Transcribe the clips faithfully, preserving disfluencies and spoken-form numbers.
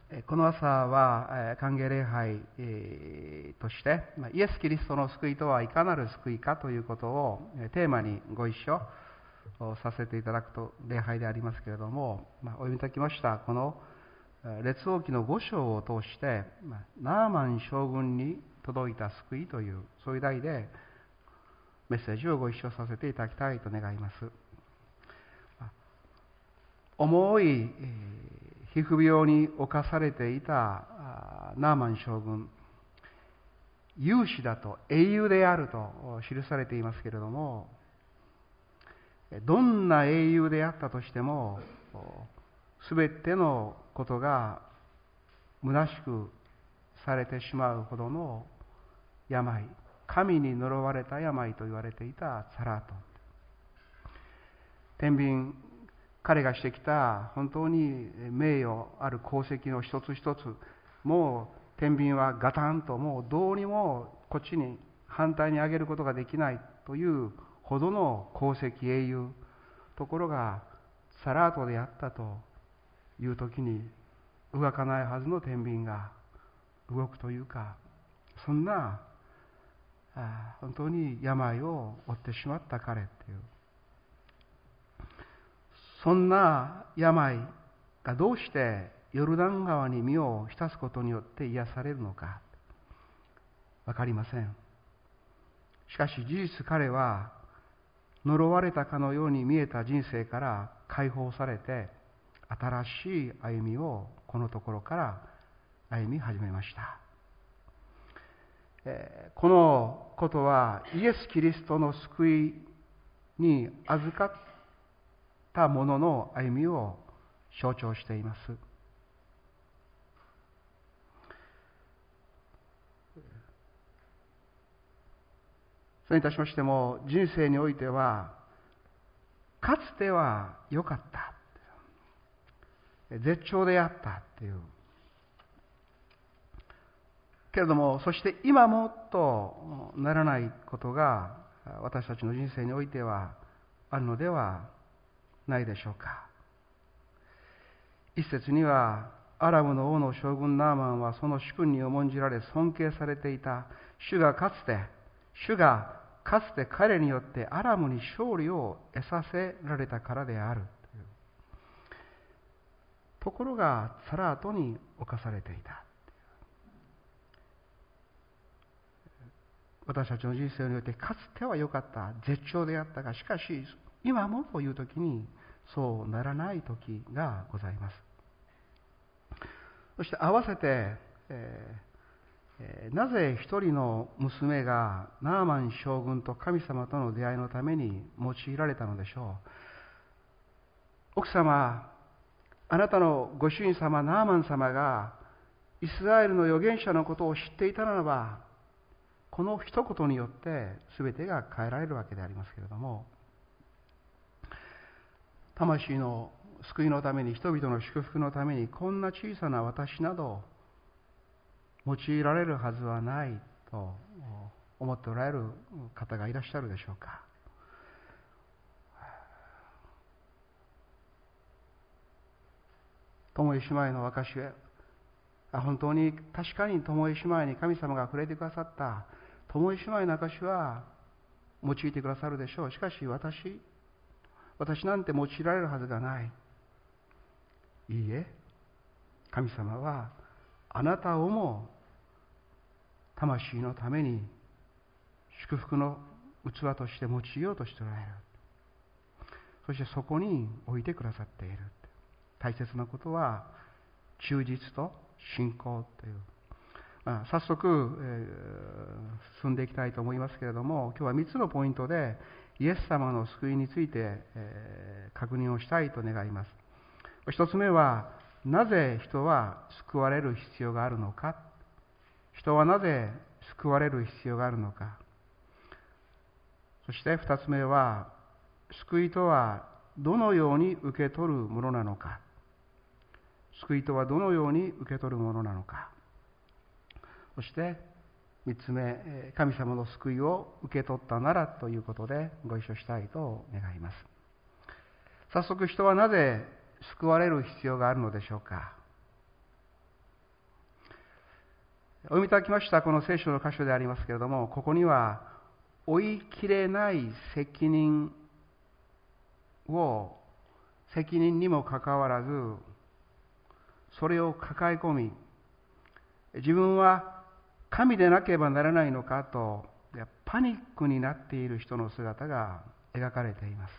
この朝は歓迎礼拝としてイエス・キリストの救いとはいかなる救いかということをテーマにご一緒させていただくと礼拝でありますけれども、お読みいただきましたこの列王記のご章を通してナーマン将軍に届いた救いというそういう題でメッセージをご一緒させていただきたいと願います。重い皮膚病に侵されていたナーマン将軍、勇士だと英雄であると記されていますけれども、どんな英雄であったとしてもすべてのことが虚しくされてしまうほどの病、神に呪われた病と言われていたサラートン。天秤、彼がしてきた本当に名誉ある功績の一つ一つ、もう天秤はガタンともうどうにもこっちに反対に上げることができないというほどの功績英雄、ところがサラートであったという時に動かないはずの天秤が動くというか、そんなあ本当に病を負ってしまった彼っていう、そんな病がどうしてヨルダン川に身を浸すことによって癒されるのかわかりません。しかし事実彼は呪われたかのように見えた人生から解放されて新しい歩みをこのところから歩み始めました。このことはイエス・キリストの救いに預かったものの歩みを象徴しています。それにいたしましても、人生においてはかつては良かった、絶頂であったっていうけれども、そして今もとならないことが私たちの人生においてはあるのではないでしょうか。一節には、アラムの王の将軍ナーマンはその主君に重んじられ尊敬されていた。主がかつて主がかつて彼によってアラムに勝利を得させられたからであるという。ところがサラートに侵されていた。私たちの人生においてかつては良かった、絶頂であったが、しかし今もという時にそうならない時がございます。そして合わせて、えーえー、なぜ一人の娘がナーマン将軍と神様との出会いのために用いられたのでしょう。奥様、あなたのご主人様ナーマン様がイスラエルの預言者のことを知っていたならば、この一言によって全てが変えられるわけでありますけれども、魂の救いのために、人々の祝福のためにこんな小さな私など用いられるはずはないと思っておられる方がいらっしゃるでしょうか。友井姉妹の証しは本当に確かに友井姉妹に神様が触れてくださった。友井姉妹の証は用いてくださるでしょう。しかし私私なんて用いられるはずがない。いいえ、神様はあなたをも魂のために祝福の器として用いようとしておられる。そしてそこに置いてくださっている。大切なことは忠実と信仰という、まあ、早速、えー、進んでいきたいと思いますけれども、今日はみっつのポイントでイエス様の救いについて、えー、確認をしたいと願います。一つ目は、なぜ人は救われる必要があるのか。人はなぜ救われる必要があるのか。そして二つ目は、救いとはどのように受け取るものなのか。救いとはどのように受け取るものなのか。そして三つ目、神様の救いを受け取ったならということでご一緒したいと願います。早速、人はなぜ救われる必要があるのでしょうか。 お読みいただきましたこの聖書の箇所でありますけれども、ここには負いきれない責任を、責任にもかかわらず、それを抱え込み、自分は神でなければならないのかとパニックになっている人の姿が描かれています。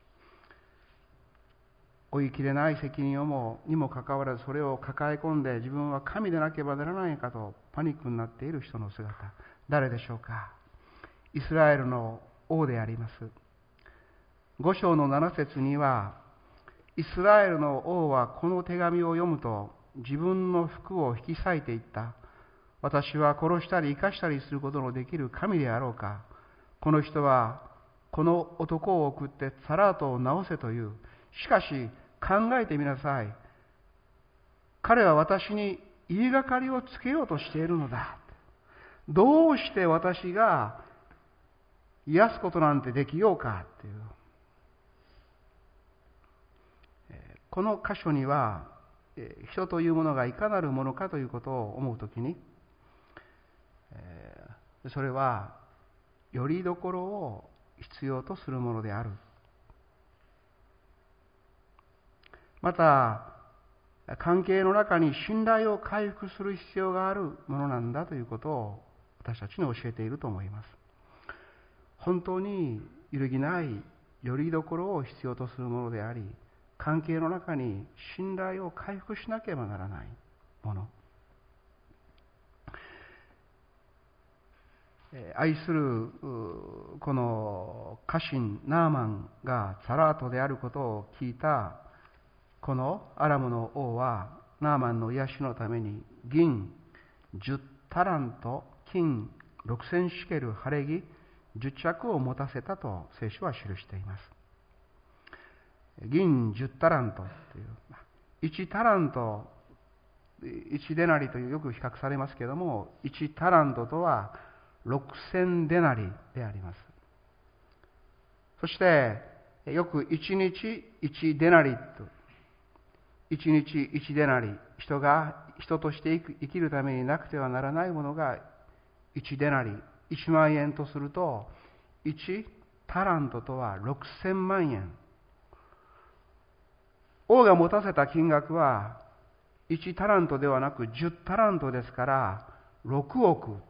負いきれない責任をもにもかかわらず、それを抱え込んで、自分は神でなければならないかとパニックになっている人の姿、誰でしょうか。イスラエルの王であります。五章の七節には、イスラエルの王はこの手紙を読むと自分の服を引き裂いていった。私は殺したり生かしたりすることのできる神であろうか。この人はこの男を送ってサラートを直せという。しかし考えてみなさい。彼は私に言いがかりをつけようとしているのだ。どうして私が癒すことなんてできようかっていう。この箇所には人というものがいかなるものかということを思うときに、それはよりどころを必要とするものである。また関係の中に信頼を回復する必要があるものなんだということを私たちに教えていると思います。本当に揺るぎないよりどころを必要とするものであり、関係の中に信頼を回復しなければならないもの。愛するこの家臣ナーマンがサラートであることを聞いたこのアラムの王は、ナーマンの癒しのために銀じゅうタラント、金ろくせんシケル、晴れ着じゅっちゃくを持たせたと聖書は記しています。銀じゅうタラントという、いちタラント、いちデナリというよく比較されますけれども、いちタラントとはろくせんデナリであります。そしてよくいちにちいちデナリと、いちにちいちデナリ、人が人として生きるためになくてはならないものがいちデナリ、いちまんえんとすると、いちタラントとはろくせんまんえん。王が持たせた金額はいちタラントではなくじゅうタラントですから、ろくおく。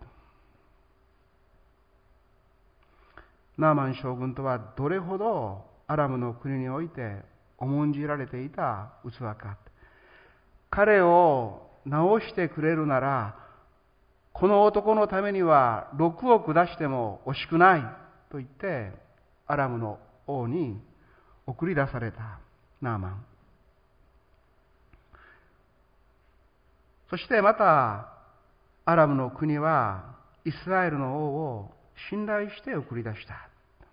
ナーマン将軍とはどれほどアラムの国において重んじられていた器か。彼を治してくれるなら、この男のためにはろくおく出しても惜しくないと言ってアラムの王に送り出されたナーマン。そしてまたアラムの国はイスラエルの王を信頼して送り出した。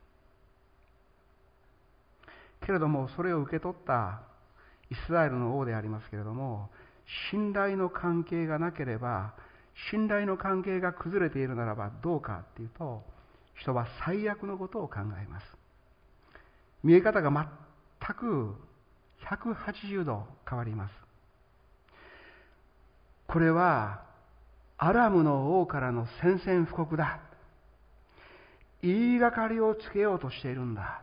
けれどもそれを受け取ったイスラエルの王でありますけれども、信頼の関係がなければ、信頼の関係が崩れているならばどうかというと、人は最悪のことを考えます。見え方が全くひゃくはちじゅうど変わります。これはアラムの王からの宣戦布告だ。言いがかりをつけようとしているんだ。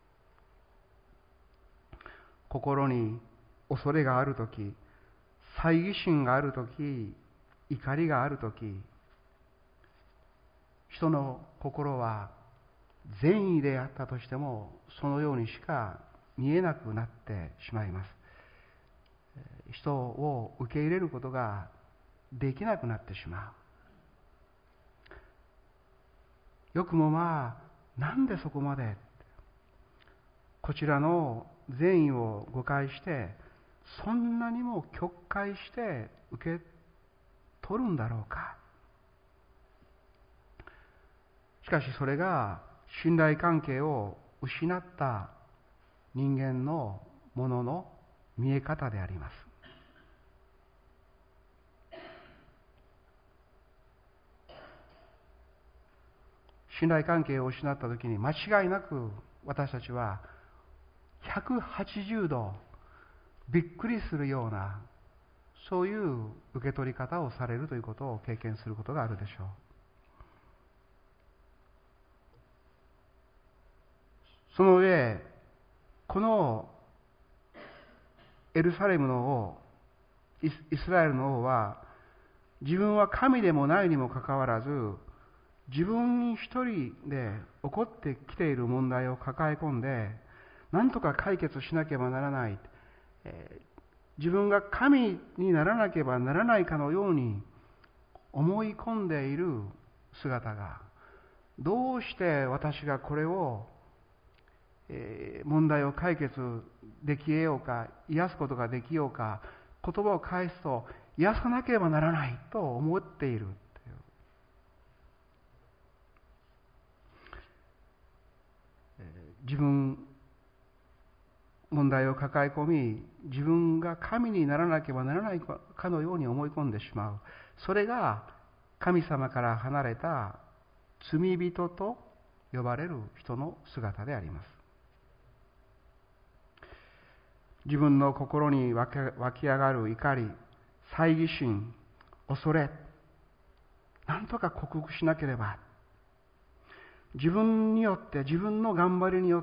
心に恐れがあるとき、猜疑心があるとき、怒りがあるとき、人の心は善意であったとしてもそのようにしか見えなくなってしまいます。人を受け入れることができなくなってしまう。よくもまあ、なんでそこまでこちらの善意を誤解してそんなにも曲解して受け取るんだろうか。しかしそれが信頼関係を失った人間のものの見え方であります。信頼関係を失ったときに間違いなく私たちはひゃくはちじゅうどびっくりするようなそういう受け取り方をされるということを経験することがあるでしょう。その上、このエルサレムの王、イスラエルの王は、自分は神でもないにもかかわらず、自分一人で起こってきている問題を抱え込んで、何とか解決しなければならない。えー、自分が神にならなければならないかのように思い込んでいる姿が、どうして私がこれを、えー、問題を解決でき得ようか、癒すことができようか、言葉を返すと癒さなければならないと思っている。自分、問題を抱え込み、自分が神にならなければならないかのように思い込んでしまう。それが神様から離れた罪人と呼ばれる人の姿であります。自分の心に湧き上がる怒り、猜疑心、恐れ、なんとか克服しなければ、自分によって、自分の頑張りによって、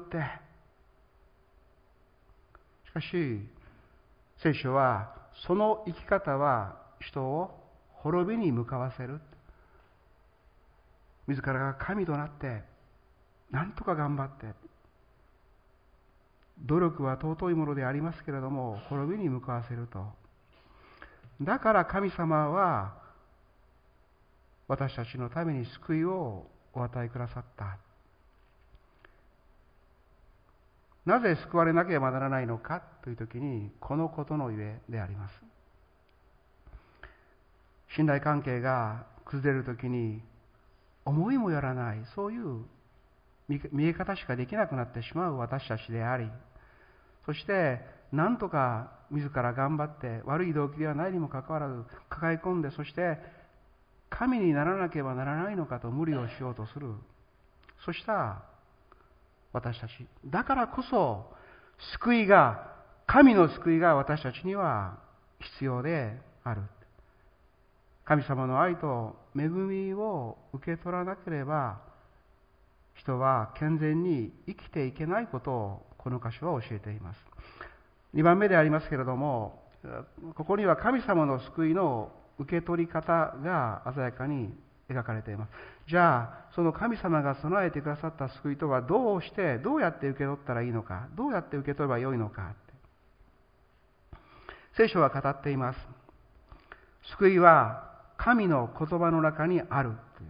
しかし聖書はその生き方は人を滅びに向かわせる。自らが神となってなんとか頑張って、努力は尊いものでありますけれども滅びに向かわせると。だから神様は私たちのために救いをお与えくださった。なぜ救われなければならないのかというときに、このことのゆえであります。信頼関係が崩れるときに、思いもよらない、そういう見え方しかできなくなってしまう私たちであり、そして、なんとか自ら頑張って、悪い動機ではないにもかかわらず、抱え込んで、そして、神にならなければならないのかと無理をしようとする。そした私たち。だからこそ、救いが、神の救いが私たちには必要である。神様の愛と恵みを受け取らなければ、人は健全に生きていけないことをこの箇所は教えています。にばんめでありますけれども、ここには神様の救いの受け取り方が鮮やかに描かれています。じゃあ、その神様が備えてくださった救いとはどうして、どうやって受け取ったらいいのか、どうやって受け取ればよいのか。聖書は語っています。救いは神の言葉の中にあると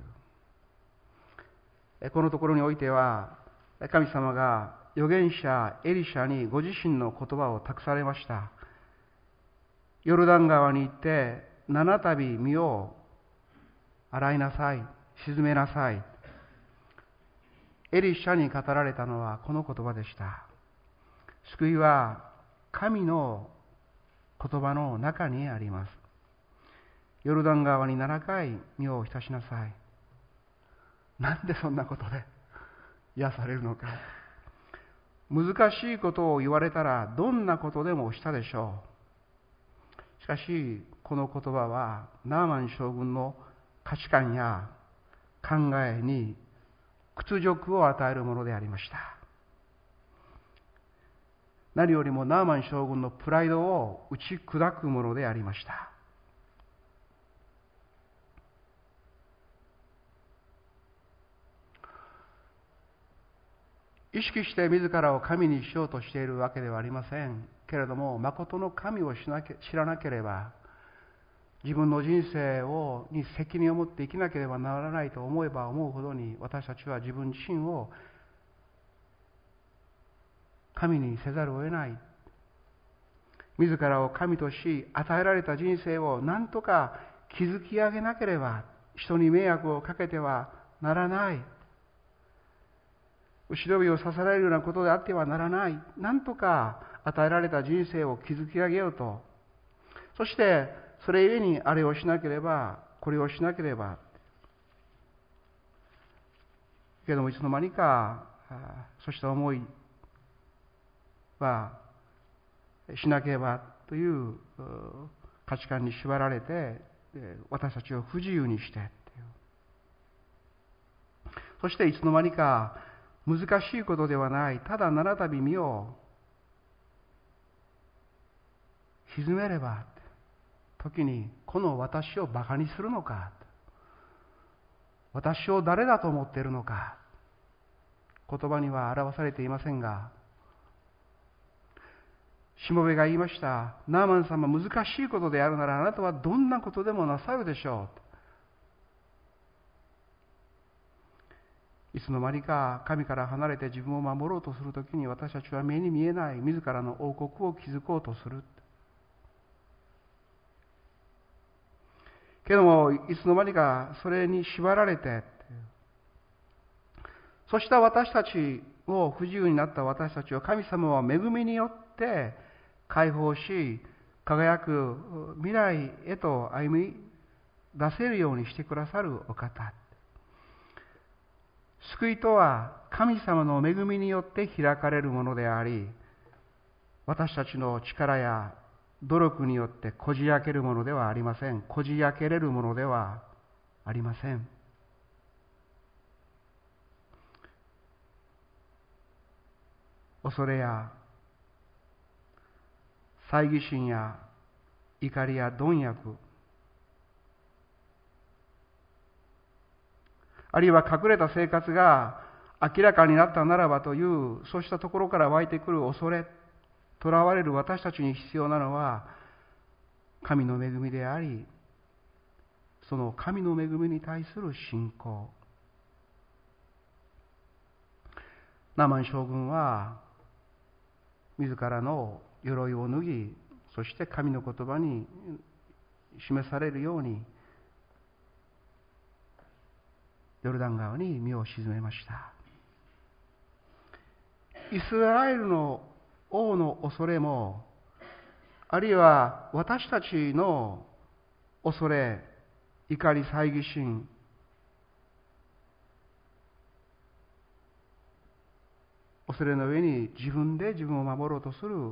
いう。このところにおいては、神様が預言者エリシャにご自身の言葉を託されました。ヨルダン川に行って七度身を洗いなさい、沈めなさい。エリシャに語られたのはこの言葉でした。救いは神の言葉の中にあります。ヨルダン川にななかい身を浸しなさい。なんでそんなことで癒されるのか。難しいことを言われたらどんなことでもしたでしょう。しかしこの言葉はナーマン将軍の価値観や考えに屈辱を与えるものでありました。何よりもナーマン将軍のプライドを打ち砕くものでありました。意識して自らを神にしようとしているわけではありませんけれども、誠の神を知らなければ、自分の人生をに責任を持って生きなければならないと思えば思うほどに、私たちは自分自身を神にせざるを得ない。自らを神とし、与えられた人生を何とか築き上げなければ、人に迷惑をかけてはならない。後ろ指を刺されるようなことであってはならない。何とか与えられた人生を築き上げようと。そして、それゆえにあれをしなければ、これをしなければ。けどもいつの間にか、そうした思いはしなければという価値観に縛られて私たちを不自由にしてっていう。そしていつの間にか難しいことではない、ただ七度身を沈めれば、時にこの私をバカにするのか、私を誰だと思っているのか、言葉には表されていませんが、しもべが言いました。ナーマン様、難しいことであるならあなたはどんなことでもなさるでしょう。いつの間にか神から離れて自分を守ろうとするときに、私たちは目に見えない自らの王国を築こうとする。けどもいつの間にかそれに縛られて、そした私たちを、不自由になった私たちを神様は恵みによって解放し、輝く未来へと歩み出せるようにしてくださるお方。救いとは神様の恵みによって開かれるものであり、私たちの力や努力によってこじ開けるものではありません。こじ開けれるものではありません。恐れや猜疑心や怒りや貪欲、あるいは隠れた生活が明らかになったならばという、そうしたところから湧いてくる恐れ、囚われる私たちに必要なのは神の恵みであり、その神の恵みに対する信仰。ナーマン将軍は自らの鎧を脱ぎ、そして神の言葉に示されるようにヨルダン川に身を沈めました。イスラエルの王の恐れも、あるいは私たちの恐れ、怒り、猜疑心、恐れの上に自分で自分を守ろうとする、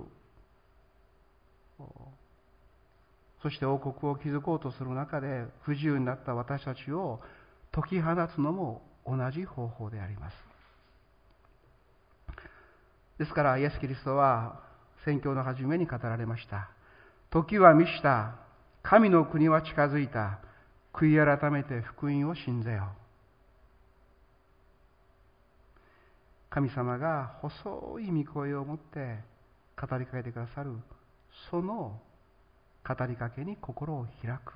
そして王国を築こうとする中で不自由になった私たちを解き放つのも同じ方法であります。ですからイエス・キリストは宣教の初めに語られました。時は満ちた、神の国は近づいた、悔い改めて福音を信ぜよ。神様が細い御声を持って語りかけてくださる、その語りかけに心を開く。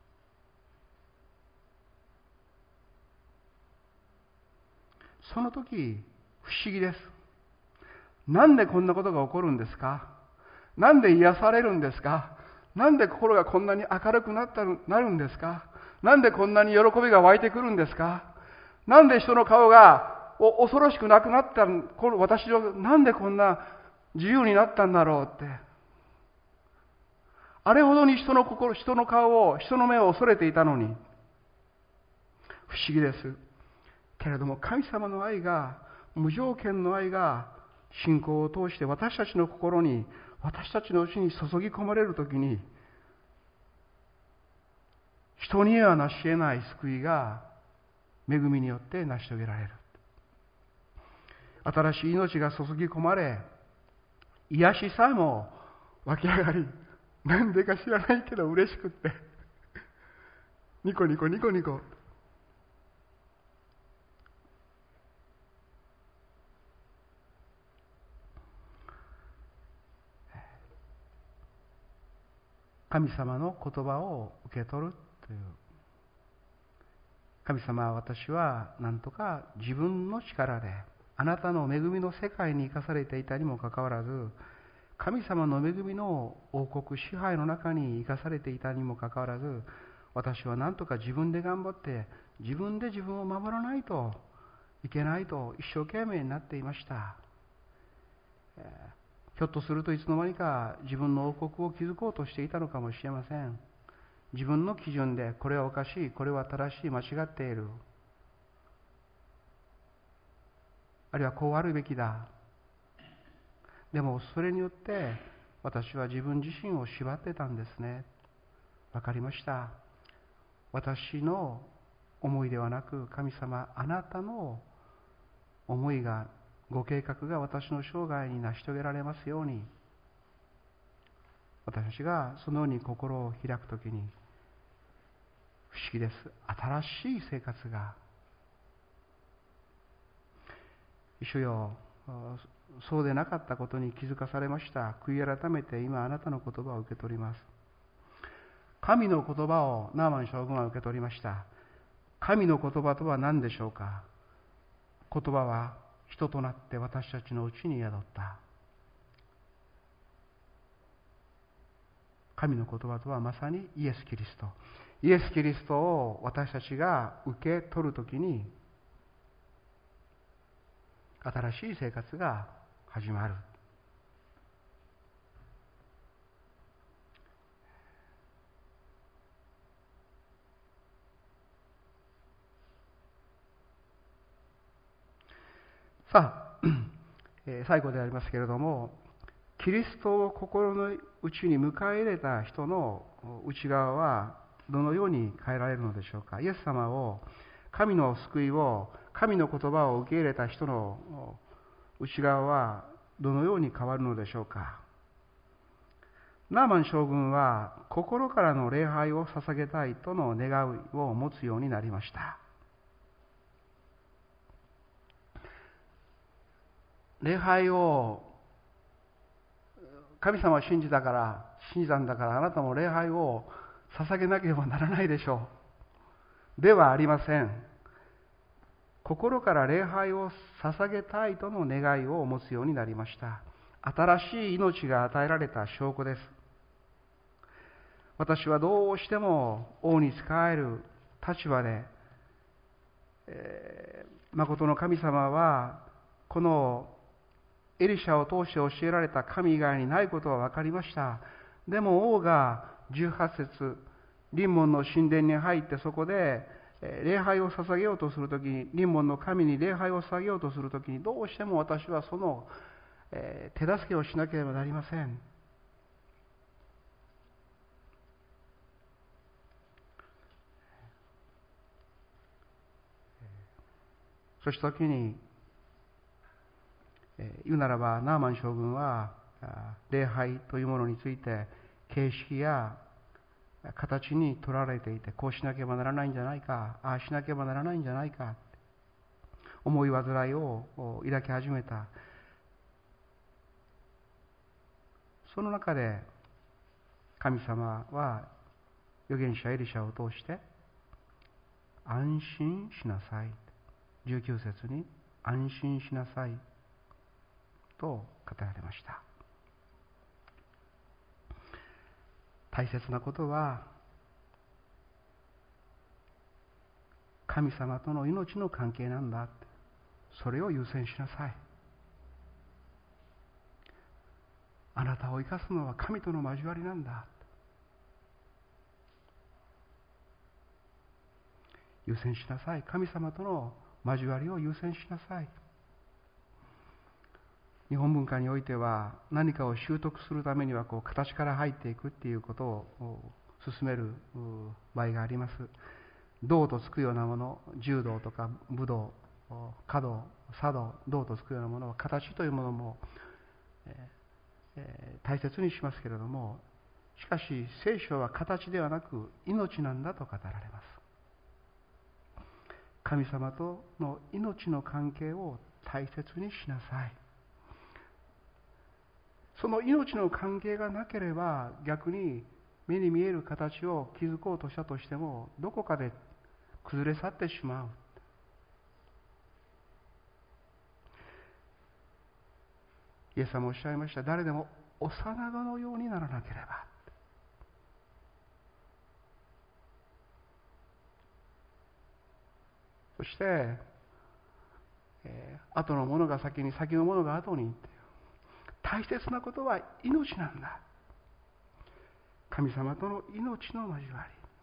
その時、不思議です。なんでこんなことが起こるんですか？なんで癒されるんですか？なんで心がこんなに明るくなったなるんですか？なんでこんなに喜びが湧いてくるんですか？なんで人の顔が恐ろしくなくなったこの私の、なんでこんな自由になったんだろうって。あれほどに人の心、人の顔を、人の目を恐れていたのに、不思議です。けれども神様の愛が、無条件の愛が信仰を通して私たちの心に、私たちのうちに注ぎ込まれるときに、人には成し得ない救いが恵みによって成し遂げられる。新しい命が注ぎ込まれ、癒しさえも湧き上がり、なんでか知らないけど嬉しくってニコニコニコニコ。神様の言葉を受け取るという。神様は、私は何とか自分の力であなたの恵みの世界に生かされていたにもかかわらず、神様の恵みの王国支配の中に生かされていたにもかかわらず、私は何とか自分で頑張って自分で自分を守らないといけないと一生懸命になっていました。ひょっとするといつの間にか自分の王国を築こうとしていたのかもしれません。自分の基準でこれはおかしい、これは正しい、間違っている、あるいはこうあるべきだ。でもそれによって私は自分自身を縛ってたんですね。 わかりました。私の思いではなく、神様、あなたの思いが、ご計画が私の生涯に成し遂げられますように、私たちがそのように心を開くときに、不思議です。新しい生活が、主よ、そうでなかったことに気づかされました。悔い改めて今あなたの言葉を受け取ります。神の言葉をナーマン将軍は受け取りました。神の言葉とは何でしょうか。言葉は人となって私たちのうちに宿った。神の言葉とはまさにイエス・キリスト。イエス・キリストを私たちが受け取るときに、新しい生活が始まる。さあ、最後でありますけれども、キリストを心の内に迎え入れた人の内側はどのように変えられるのでしょうか。イエス様を、神の救いを、神の言葉を受け入れた人の内側はどのように変わるのでしょうか。ナーマン将軍は心からの礼拝を捧げたいとの願いを持つようになりました。礼拝を、神様を信じたから、信じたんだからあなたも礼拝を捧げなければならないでしょう。ではありません。心から礼拝を捧げたいとの願いを持つようになりました。新しい命が与えられた証拠です。私はどうしても王に仕える立場で、えー、誠の神様はこのエリシャを通して教えられた神以外にないことは分かりました。でも王がじゅうはち節、臨門の神殿に入ってそこで礼拝を捧げようとするときに、臨門の神に礼拝を捧げようとするときに、どうしても私はその手助けをしなければなりません。そして時に言うならば、ナーマン将軍は礼拝というものについて形式や形に取られていて、こうしなければならないんじゃないか、ああしなければならないんじゃないか、思い煩いを抱き始めた。その中で神様は預言者エリシャを通して安心しなさい、じゅうきゅう節に安心しなさいと語られました。大切なことは、神様との命の関係なんだ。それを優先しなさい。あなたを生かすのは神との交わりなんだ。優先しなさい。神様との交わりを優先しなさい。日本文化においては、何かを習得するためにはこう形から入っていくっていうことを進める場合があります。道とつくようなもの、柔道とか武道、華道、茶道、道とつくようなものは形というものも、えーえー、大切にしますけれども、しかし聖書は形ではなく命なんだと語られます。神様との命の関係を大切にしなさい。その命の関係がなければ、逆に目に見える形を築こうとしたとしても、どこかで崩れ去ってしまう。イエス様おっしゃいました。誰でも幼子のようにならなければ。そして、えー、後のものが先に、先のものが後にって、大切なことは命なんだ。神様との命の交わり。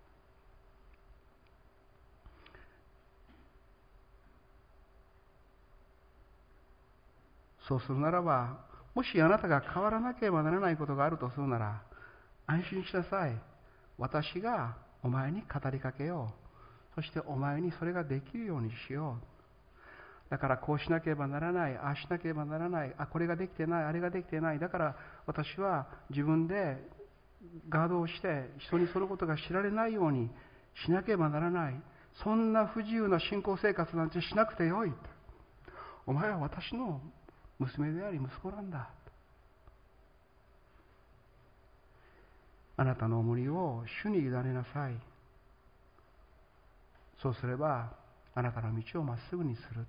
そうするならば、もしあなたが変わらなければならないことがあるとするなら、安心しなさい。 私がお前に語りかけよう。そしてお前にそれができるようにしよう。だからこうしなければならない、ああしなければならない、あこれができてない、あれができてない。だから私は自分でガードをして人にそのことが知られないようにしなければならない。そんな不自由な信仰生活なんてしなくてよい。お前は私の娘であり息子なんだ。あなたの重荷を主に委ねなさい。そうすればあなたの道をまっすぐにする。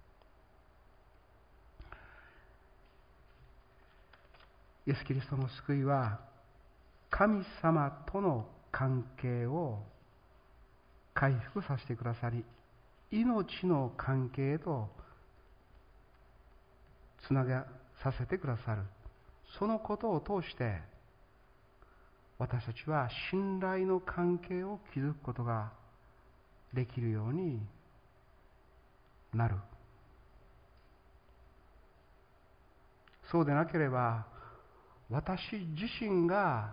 イエス・キリストの救いは神様との関係を回復させてくださり、命の関係へとつなげさせてくださる。そのことを通して私たちは信頼の関係を築くことができるようになる。そうでなければ私自身が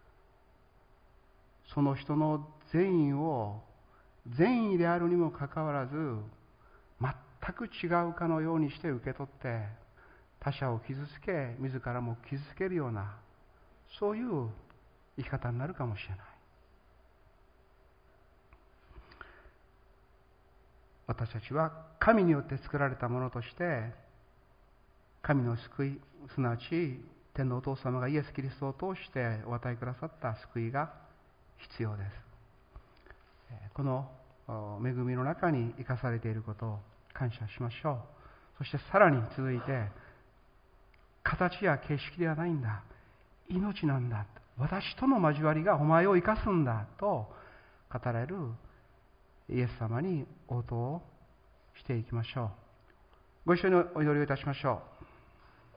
その人の善意を善意であるにもかかわらず全く違うかのようにして受け取って他者を傷つけ自らも傷つけるようなそういう生き方になるかもしれない。私たちは神によって作られたものとして神の救い、すなわち天のお父様がイエス・キリストを通してお与えくださった救いが必要です。この恵みの中に生かされていることを感謝しましょう。そしてさらに続いて、形や形式ではないんだ、命なんだ、私との交わりがお前を生かすんだと語られるイエス様に応答をしていきましょう。ご一緒にお祈りをいたしましょう。